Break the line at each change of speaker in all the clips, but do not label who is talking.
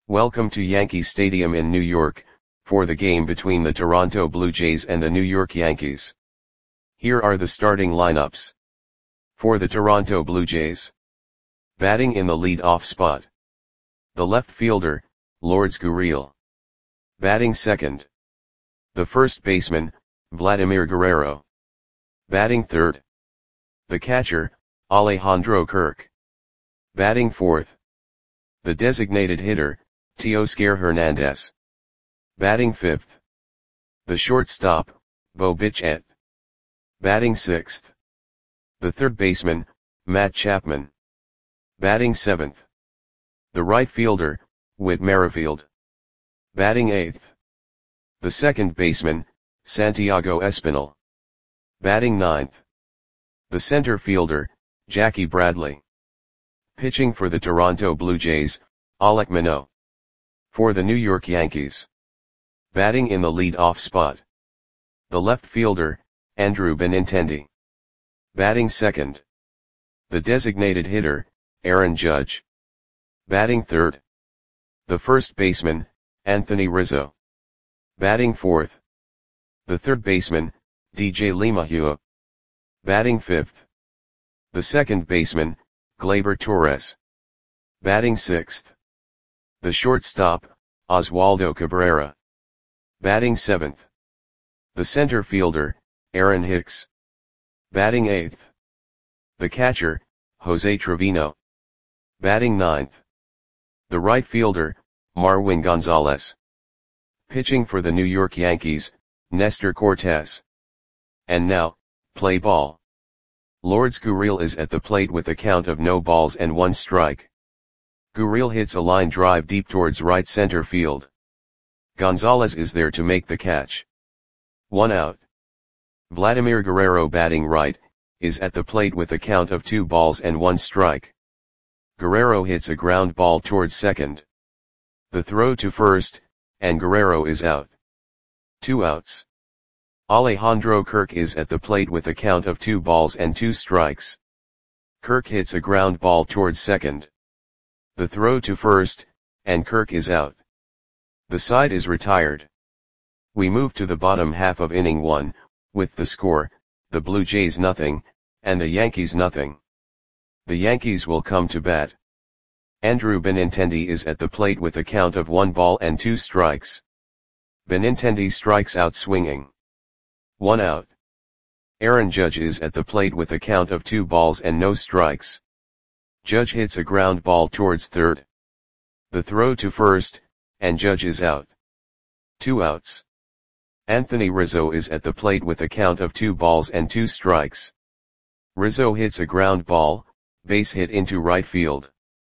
Welcome to Yankee Stadium in New York, for the game between the Toronto Blue Jays and the New York Yankees. Here are the starting lineups. For the Toronto Blue Jays. Batting in the lead-off spot. The left fielder, Lourdes Gurriel. Batting second. The first baseman, Vladimir Guerrero. Batting third. The catcher, Alejandro Kirk. Batting fourth. The designated hitter, Teoscar Hernandez. Batting fifth. The shortstop, Bo Bichette. Batting sixth. The third baseman, Matt Chapman. Batting seventh. The right fielder, Whit Merrifield. Batting eighth. The second baseman, Santiago Espinal. Batting ninth. The center fielder, Jackie Bradley. Pitching for the Toronto Blue Jays, Alek Manoah. For the New York Yankees. Batting in the lead-off spot. The left fielder, Andrew Benintendi. Batting second. The designated hitter, Aaron Judge. Batting third. The first baseman, Anthony Rizzo. Batting fourth. The third baseman, DJ LeMahieu. Batting fifth. The second baseman, Gleyber Torres. Batting sixth. The shortstop, Oswaldo Cabrera. Batting seventh. The center fielder, Aaron Hicks. Batting eighth. The catcher, Jose Trevino. Batting ninth. The right fielder, Marwin Gonzalez. Pitching for the New York Yankees, Nestor Cortes. And now, play ball. Lourdes Gurriel is at the plate with a count of no balls and one strike. Gurriel hits a line drive deep towards right center field. Gonzalez is there to make the catch. 1 out. Vladimir Guerrero, batting right, is at the plate with a count of 2 balls and 1 strike. Guerrero hits a ground ball towards second. The throw to first, and Guerrero is out. 2 outs. Alejandro Kirk is at the plate with a count of 2 balls and 2 strikes. Kirk hits a ground ball towards second. The throw to first, and Kirk is out. The side is retired. We move to the bottom half of inning 1, with the score, the Blue Jays nothing, and the Yankees nothing. The Yankees will come to bat. Andrew Benintendi is at the plate with a count of 1 ball and 2 strikes. Benintendi strikes out swinging. 1 out. Aaron Judge is at the plate with a count of 2 balls and no strikes. Judge hits a ground ball towards third. The throw to first, and Judge is out. 2 outs. Anthony Rizzo is at the plate with a count of 2 balls and 2 strikes. Rizzo hits a ground ball, base hit into right field.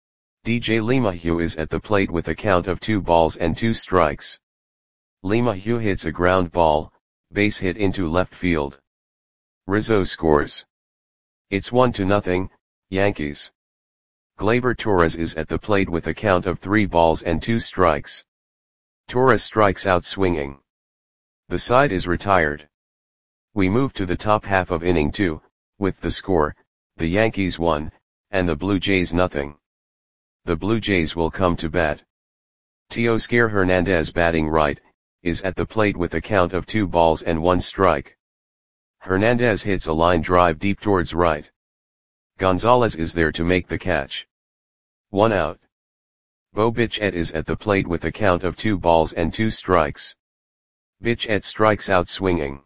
DJ LeMahieu is at the plate with a count of 2 balls and 2 strikes. LeMahieu hits a ground ball, base hit into left field. Rizzo scores. It's 1-0, Yankees. Gleyber Torres is at the plate with a count of 3 balls and 2 strikes. Torres strikes out swinging. The side is retired. We move to the top half of inning 2, with the score, the Yankees 1, and the Blue Jays nothing. The Blue Jays will come to bat. Teoscar Hernandez, batting right, is at the plate with a count of 2 balls and 1 strike. Hernandez hits a line drive deep towards right. Gonzalez is there to make the catch. 1 out. Bo Bichette is at the plate with a count of 2 balls and 2 strikes. Bichette strikes out swinging.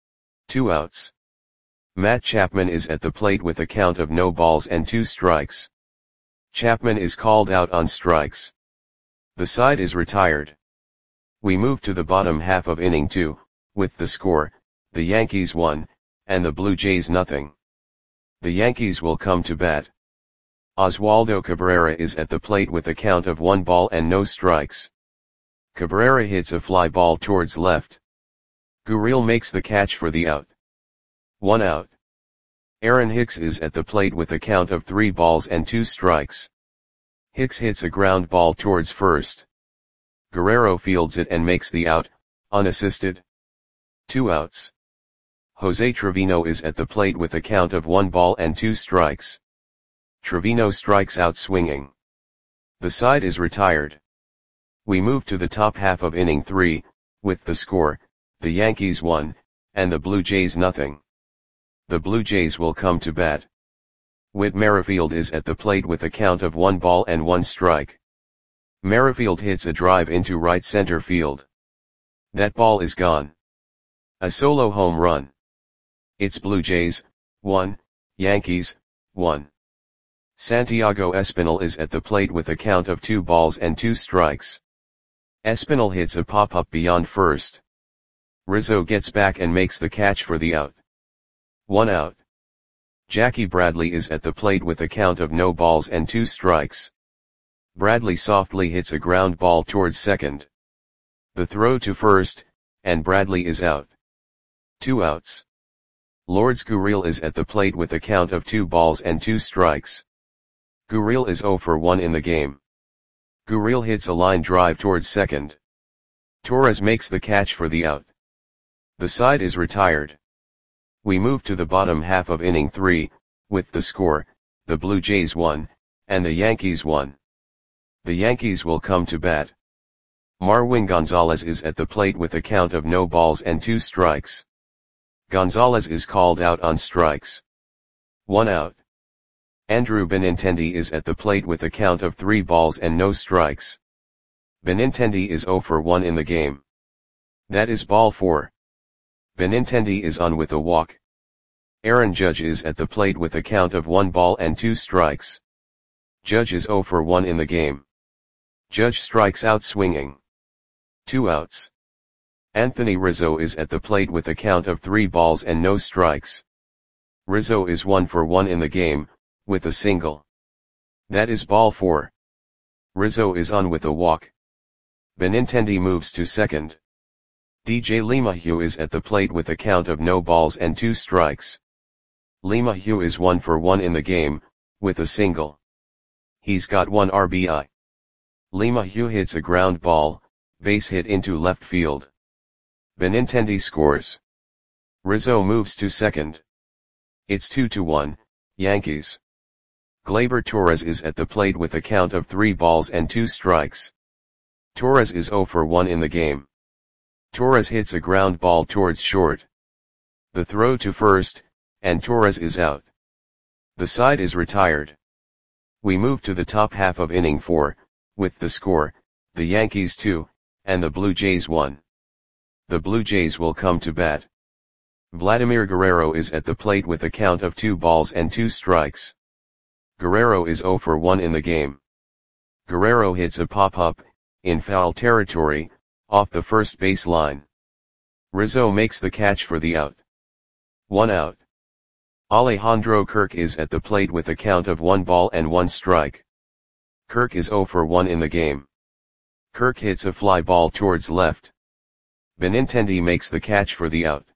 2 outs. Matt Chapman is at the plate with a count of no balls and 2 strikes. Chapman is called out on strikes. The side is retired. We move to the bottom half of inning 2, with the score, the Yankees 1, and the Blue Jays nothing. The Yankees will come to bat. Oswaldo Cabrera is at the plate with a count of 1 ball and no strikes. Cabrera hits a fly ball towards left. Gurriel makes the catch for the out. 1 out. Aaron Hicks is at the plate with a count of 3 balls and 2 strikes. Hicks hits a ground ball towards first. Guerrero fields it and makes the out, unassisted. 2 outs. Jose Trevino is at the plate with a count of 1 ball and 2 strikes. Trevino strikes out swinging. The side is retired. We move to the top half of inning 3, with the score, the Yankees 1, and the Blue Jays nothing. The Blue Jays will come to bat. Whit Merrifield is at the plate with a count of 1 ball and 1 strike. Merrifield hits a drive into right center field. That ball is gone. A solo home run. It's Blue Jays, 1, Yankees, 1. Santiago Espinal is at the plate with a count of 2 balls and 2 strikes. Espinal hits a pop-up beyond first. Rizzo gets back and makes the catch for the out. 1 out. Jackie Bradley is at the plate with a count of no balls and 2 strikes. Bradley softly hits a ground ball towards second. The throw to first, and Bradley is out. 2 outs. Lourdes Gurriel is at the plate with a count of 2 balls and 2 strikes. Gurriel is 0 for 1 in the game. Gurriel hits a line drive towards second. Torres makes the catch for the out. The side is retired. We move to the bottom half of inning 3, with the score, the Blue Jays 1, and the Yankees 1. The Yankees will come to bat. Marwin Gonzalez is at the plate with a count of no balls and 2 strikes. Gonzalez is called out on strikes. 1 out. Andrew Benintendi is at the plate with a count of 3 balls and no strikes. Benintendi is 0 for 1 in the game. That is ball 4. Benintendi is on with a walk. Aaron Judge is at the plate with a count of 1 ball and 2 strikes. Judge is 0 for 1 in the game. Judge strikes out swinging. 2 outs. Anthony Rizzo is at the plate with a count of 3 balls and no strikes. Rizzo is 1 for 1 in the game, with a single. That is ball 4. Rizzo is on with a walk. Benintendi moves to second. DJ LeMahieu is at the plate with a count of no balls and 2 strikes. LeMahieu is 1 for 1 in the game, with a single. He's got 1 RBI. LeMahieu hits a ground ball, base hit into left field. Benintendi scores. Rizzo moves to second. It's 2-1, Yankees. Gleyber Torres is at the plate with a count of 3 balls and 2 strikes. Torres is 0 for 1 in the game. Torres hits a ground ball towards short. The throw to first, and Torres is out. The side is retired. We move to the top half of inning 4, with the score, the Yankees 2, and the Blue Jays 1. The Blue Jays will come to bat. Vladimir Guerrero is at the plate with a count of 2 balls and 2 strikes. Guerrero is 0 for 1 in the game. Guerrero hits a pop-up, in foul territory, off the first base line. Rizzo makes the catch for the out. 1 out. Alejandro Kirk is at the plate with a count of 1 ball and 1 strike. Kirk is 0 for 1 in the game. Kirk hits a fly ball towards left. Benintendi makes the catch for the out.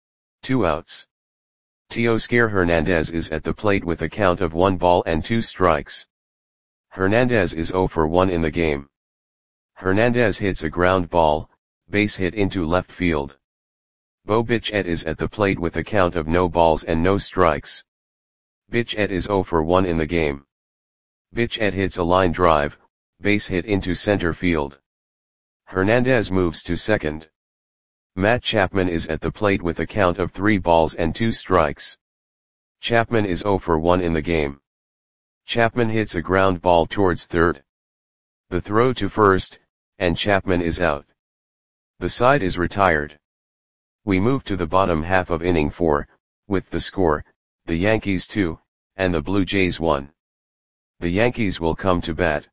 2 outs. Teoscar Hernandez is at the plate with a count of 1 ball and 2 strikes. Hernandez is 0 for 1 in the game. Hernandez hits a ground ball, base hit into left field. Bo Bichette is at the plate with a count of no balls and no strikes. Bichette is 0 for 1 in the game. Bichette hits a line drive, base hit into center field. Hernandez moves to second. Matt Chapman is at the plate with a count of 3 balls and 2 strikes. Chapman is 0 for 1 in the game. Chapman hits a ground ball towards third. The throw to first, and Chapman is out. The side is retired. We move to the bottom half of inning 4, with the score, the Yankees 2, and the Blue Jays 1. The Yankees will come to bat.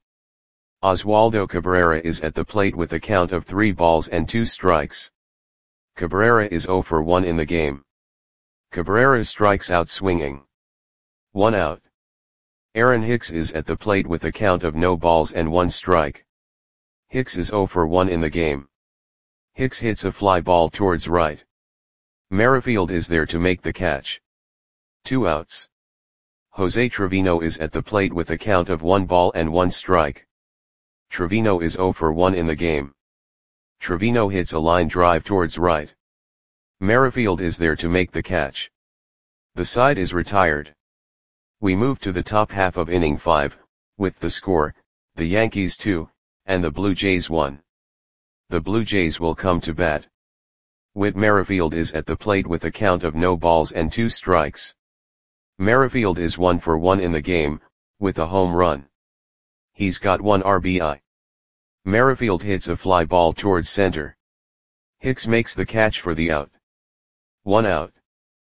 Oswaldo Cabrera is at the plate with a count of 3 balls and 2 strikes. Cabrera is 0 for 1 in the game. Cabrera strikes out swinging. 1 out. Aaron Hicks is at the plate with a count of no balls and 1 strike. Hicks is 0 for 1 in the game. Hicks hits a fly ball towards right. Merrifield is there to make the catch. 2 outs. Jose Trevino is at the plate with a count of 1 ball and 1 strike. Trevino is 0 for 1 in the game. Trevino hits a line drive towards right. Merrifield is there to make the catch. The side is retired. We move to the top half of inning 5, with the score, the Yankees 2, and the Blue Jays won. The Blue Jays will come to bat. Whit Merrifield is at the plate with a count of no balls and 2 strikes. Merrifield is 1 for 1 in the game, with a home run. He's got 1 RBI. Merrifield hits a fly ball towards center. Hicks makes the catch for the out. 1 out.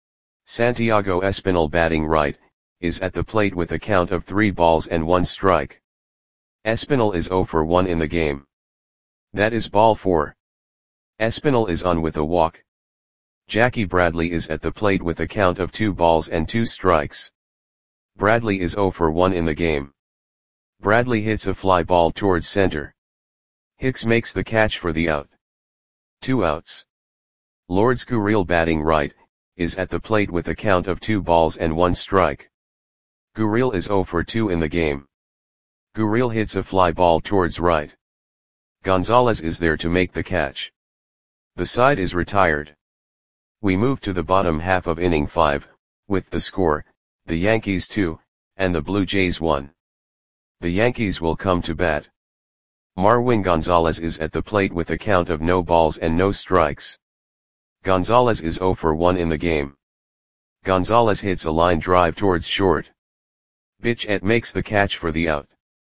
Santiago Espinal, batting right, is at the plate with a count of 3 balls and 1 strike. Espinal is 0 for 1 in the game. That is ball 4. Espinal is on with a walk. Jackie Bradley is at the plate with a count of 2 balls and 2 strikes. Bradley is 0 for 1 in the game. Bradley hits a fly ball towards center. Hicks makes the catch for the out. 2 outs. Lourdes Gurriel, batting right, is at the plate with a count of 2 balls and 1 strike. Gurriel is 0 for 2 in the game. Gurriel hits a fly ball towards right. Gonzalez is there to make the catch. The side is retired. We move to the bottom half of inning 5, with the score, the Yankees 2, and the Blue Jays 1. The Yankees will come to bat. Marwin Gonzalez is at the plate with a count of no balls and no strikes. Gonzalez is 0 for 1 in the game. Gonzalez hits a line drive towards short. Bichette makes the catch for the out.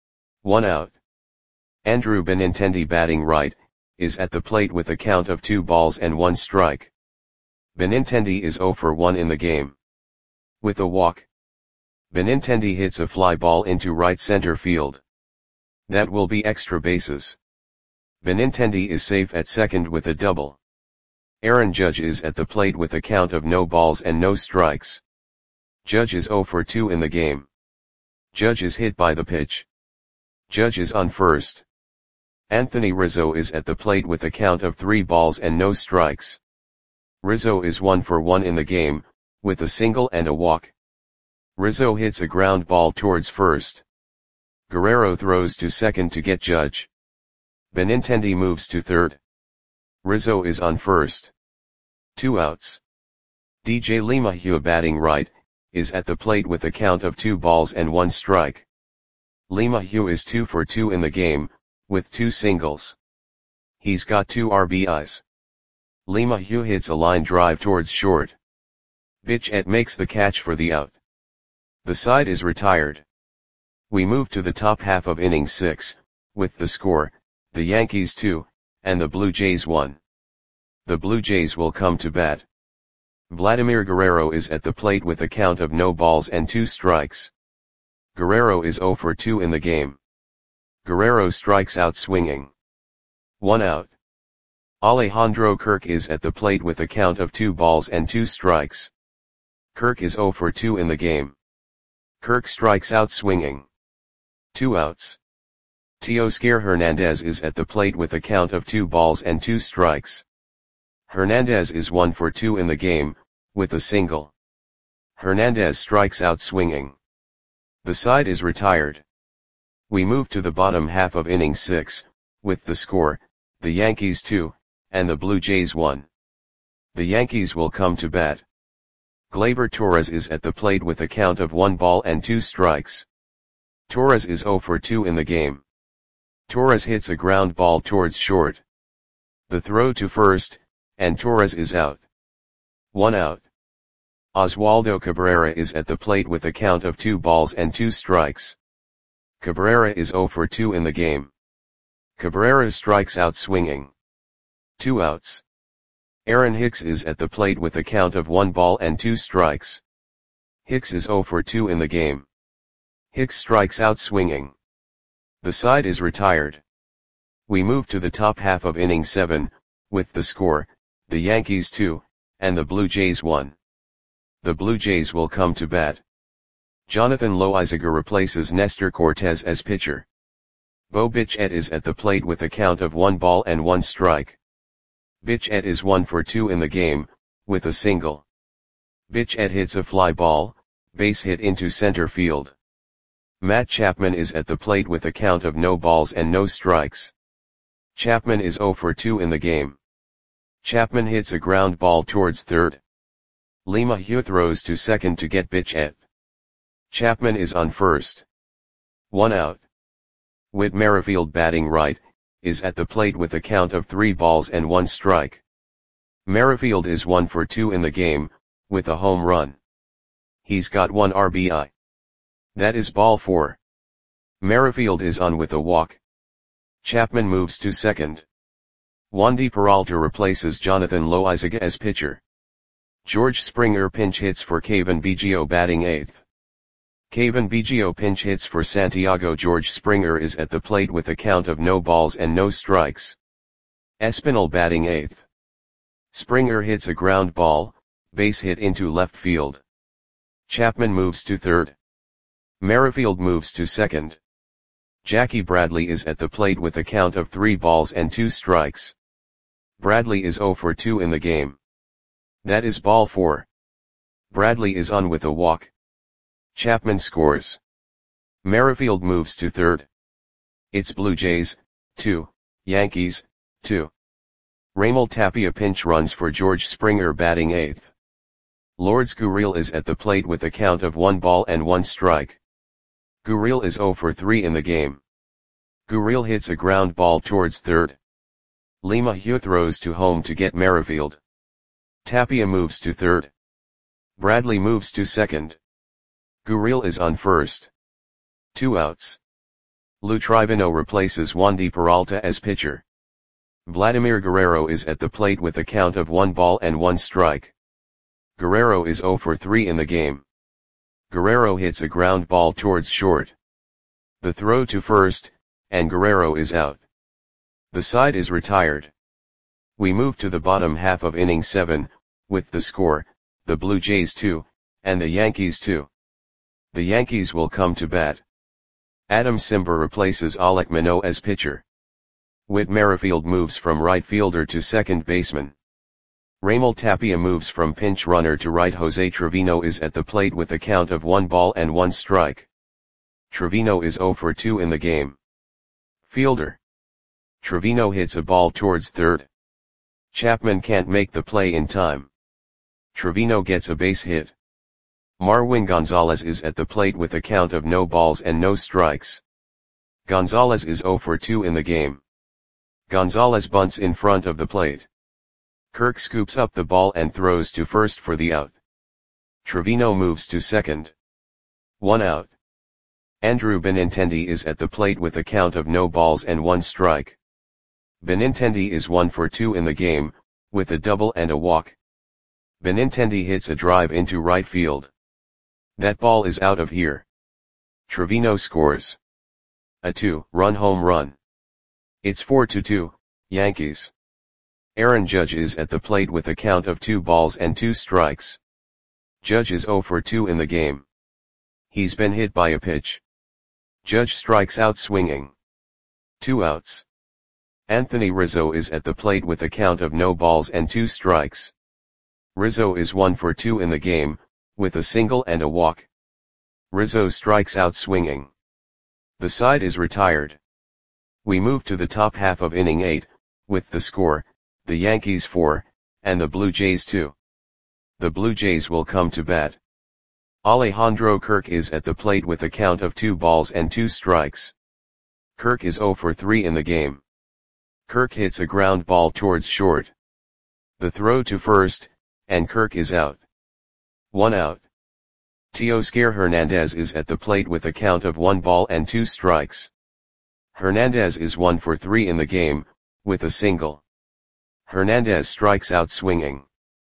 1 out. Andrew Benintendi, batting right, is at the plate with a count of 2 balls and 1 strike. Benintendi is 0 for 1 in the game. With a walk. Benintendi hits a fly ball into right center field. That will be extra bases. Benintendi is safe at second with a double. Aaron Judge is at the plate with a count of no balls and no strikes. Judge is 0 for 2 in the game. Judge is hit by the pitch. Judge is on first. Anthony Rizzo is at the plate with a count of 3 balls and no strikes. Rizzo is 1 for 1 in the game, with a single and a walk. Rizzo hits a ground ball towards first. Guerrero throws to second to get Judge. Benintendi moves to third. Rizzo is on first. 2 outs. DJ LeMahieu, batting right, is at the plate with a count of 2 balls and 1 strike. LeMahieu is 2 for 2 in the game, with 2 singles. He's got 2 RBIs. LeMahieu hits a line drive towards short. Bichette makes the catch for the out. The side is retired. We move to the top half of inning 6, with the score, the Yankees 2, and the Blue Jays 1. The Blue Jays will come to bat. Vladimir Guerrero is at the plate with a count of no balls and 2 strikes. Guerrero is 0 for 2 in the game. Guerrero strikes out swinging. 1 out. Alejandro Kirk is at the plate with a count of 2 balls and 2 strikes. Kirk is 0 for 2 in the game. Kirk strikes out swinging. 2 outs. Teoscar Hernandez is at the plate with a count of 2 balls and 2 strikes. Hernandez is 1 for 2 in the game, with a single. Hernandez strikes out swinging. The side is retired. We move to the bottom half of inning 6, with the score, the Yankees 2, and the Blue Jays 1. The Yankees will come to bat. Gleyber Torres is at the plate with a count of 1 ball and 2 strikes. Torres is 0 for 2 in the game. Torres hits a ground ball towards short. The throw to first, and Torres is out. 1 out. Oswaldo Cabrera is at the plate with a count of 2 balls and 2 strikes. Cabrera is 0 for 2 in the game. Cabrera strikes out swinging. 2 outs. Aaron Hicks is at the plate with a count of 1 ball and 2 strikes. Hicks is 0 for 2 in the game. Hicks strikes out swinging. The side is retired. We move to the top half of inning 7, with the score, the Yankees 2, and the Blue Jays 1. The Blue Jays will come to bat. Jonathan Loaisiga replaces Nestor Cortes as pitcher. Bo Bichette is at the plate with a count of 1 ball and 1 strike. Bichette is 1 for 2 in the game, with a single. Bichette hits a fly ball, base hit into center field. Matt Chapman is at the plate with a count of no balls and no strikes. Chapman is 0 for 2 in the game. Chapman hits a ground ball towards third. LeMahieu throws to second to get Bichette. Chapman is on first. 1 out. Whit Merrifield batting right, is at the plate with a count of 3 balls and 1 strike. Merrifield is 1 for 2 in the game, with a home run. He's got 1 RBI. That is ball 4. Merrifield is on with a walk. Chapman moves to second. Wandy Peralta replaces Jonathan Loizaga as pitcher. George Springer pinch hits for Cavan Biggio batting 8th. Cavan Biggio pinch hits for Santiago. George Springer is at the plate with a count of no balls and no strikes. Espinal batting 8th. Springer hits a ground ball, base hit into left field. Chapman moves to third. Merrifield moves to second. Jackie Bradley is at the plate with a count of 3 balls and 2 strikes. Bradley is 0 for 2 in the game. That is ball 4. Bradley is on with a walk. Chapman scores. Merrifield moves to third. It's Blue Jays, 2, Yankees, 2. Raimel Tapia pinch runs for George Springer batting 8th. Lourdes Gurriel is at the plate with a count of 1 ball and 1 strike. Gurriel is 0 for 3 in the game. Gurriel hits a ground ball towards third. LeMahieu throws to home to get Merrifield. Tapia moves to third. Bradley moves to second. Gurriel is on first. 2 outs. Lou Trivino replaces Wandy Peralta as pitcher. Vladimir Guerrero is at the plate with a count of 1 ball and 1 strike. Guerrero is 0 for 3 in the game. Guerrero hits a ground ball towards short. The throw to first, and Guerrero is out. The side is retired. We move to the bottom half of inning 7, with the score, the Blue Jays 2, and the Yankees 2. The Yankees will come to bat. Adam Cimber replaces Alek Manoah as pitcher. Whit Merrifield moves from right fielder to second baseman. Raimel Tapia moves from pinch runner to right. Jose Trevino is at the plate with a count of 1 ball and 1 strike. Trevino is 0 for 2 in the game. Fielder. Trevino hits a ball towards third. Chapman can't make the play in time. Trevino gets a base hit. Marwin Gonzalez is at the plate with a count of no balls and no strikes. Gonzalez is 0 for 2 in the game. Gonzalez bunts in front of the plate. Kirk scoops up the ball and throws to first for the out. Trevino moves to second. 1 out. Andrew Benintendi is at the plate with a count of no balls and 1 strike. Benintendi is 1 for 2 in the game, with a double and a walk. Benintendi hits a drive into right field. That ball is out of here. Trevino scores a 2-run home run. It's 4-2, Yankees. Aaron Judge is at the plate with a count of 2 balls and 2 strikes. Judge is 0 for 2 in the game. He's been hit by a pitch. Judge strikes out swinging. 2 outs. Anthony Rizzo is at the plate with a count of no balls and 2 strikes. Rizzo is 1 for 2 in the game, with a single and a walk. Rizzo strikes out swinging. The side is retired. We move to the top half of inning 8, with the score, the Yankees 4, and the Blue Jays 2. The Blue Jays will come to bat. Alejandro Kirk is at the plate with a count of 2 balls and 2 strikes. Kirk is 0 for 3 in the game. Kirk hits a ground ball towards short. The throw to first, and Kirk is out. 1 out. Teoscar Hernandez is at the plate with a count of 1 ball and 2 strikes. Hernandez is 1 for 3 in the game, with a single. Hernandez strikes out swinging.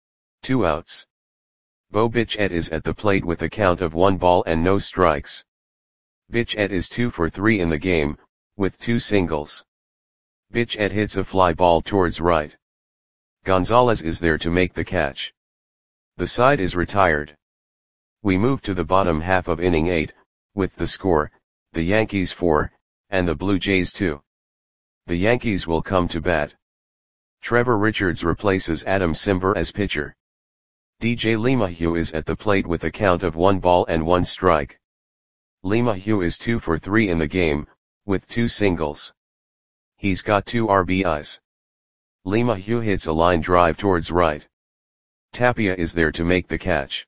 2 outs. Bo Bichette is at the plate with a count of 1 ball and no strikes. Bichette is 2 for 3 in the game, with 2 singles. Bichette hits a fly ball towards right. Gonzalez is there to make the catch. The side is retired. We move to the bottom half of inning 8, with the score, the Yankees 4, and the Blue Jays 2. The Yankees will come to bat. Trevor Richards replaces Adam Cimber as pitcher. DJ LeMahieu is at the plate with a count of 1 ball and 1 strike. LeMahieu is 2 for 3 in the game, with 2 singles. He's got 2 RBIs. LeMahieu hits a line drive towards right. Tapia is there to make the catch.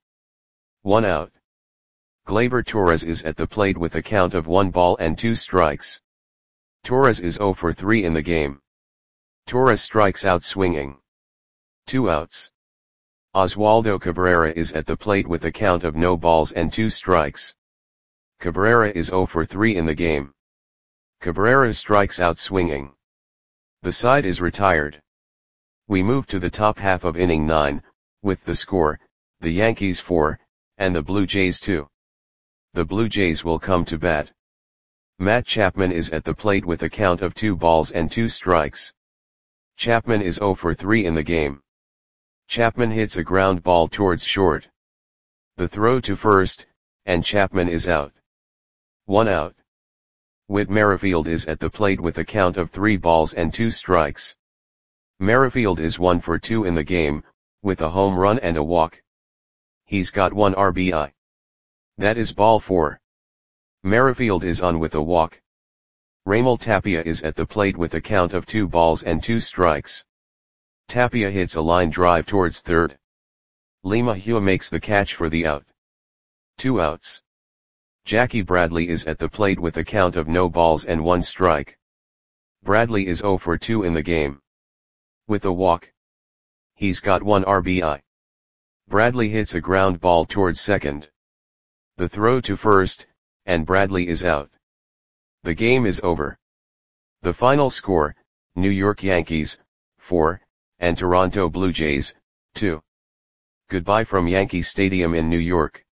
1 out. Gleyber Torres is at the plate with a count of 1 ball and 2 strikes. Torres is 0 for 3 in the game. Torres strikes out swinging. 2 outs. Oswaldo Cabrera is at the plate with a count of no balls and 2 strikes. Cabrera is 0 for 3 in the game. Cabrera strikes out swinging. The side is retired. We move to the top half of inning 9, with the score, the Yankees 4, and the Blue Jays 2. The Blue Jays will come to bat. Matt Chapman is at the plate with a count of 2 balls and 2 strikes. Chapman is 0 for 3 in the game. Chapman hits a ground ball towards short. The throw to first, and Chapman is out. 1 out. Whit Merrifield is at the plate with a count of 3 balls and 2 strikes. Merrifield is 1 for 2 in the game, with a home run and a walk. He's got 1 RBI. That is ball 4. Merrifield is on with a walk. Raimel Tapia is at the plate with a count of 2 balls and 2 strikes. Tapia hits a line drive towards third. LeMahieu makes the catch for the out. 2 outs. Jackie Bradley is at the plate with a count of no balls and 1 strike. Bradley is 0 for 2 in the game. With a walk. He's got 1 RBI. Bradley hits a ground ball towards second. The throw to first, and Bradley is out. The game is over. The final score, New York Yankees, 4, and Toronto Blue Jays, 2. Goodbye from Yankee Stadium in New York.